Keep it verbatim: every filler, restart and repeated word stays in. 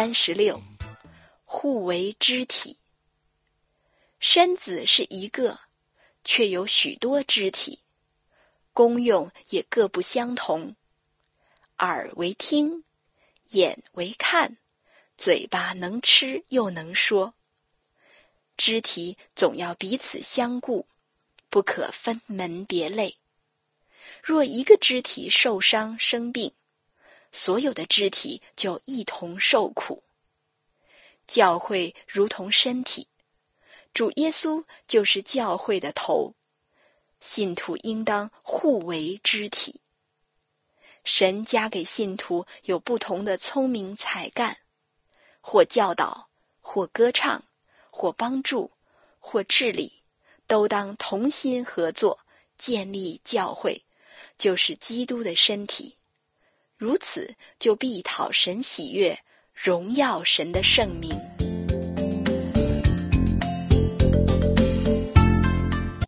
三十六，互为肢体。身子是一个，却有许多肢体，功用也各不相同。耳为听，眼为看，嘴巴能吃又能说。肢体总要彼此相顾，不可分门别类。若一个肢体受伤生病，所有的肢体就一同受苦。教会如同身体，主耶稣就是教会的头，信徒应当互为肢体。神加给信徒有不同的聪明才干，或教导，或歌唱，或帮助，或治理，都当同心合作，建立教会，就是基督的身体。如此就必讨神喜悦，荣耀神的圣名。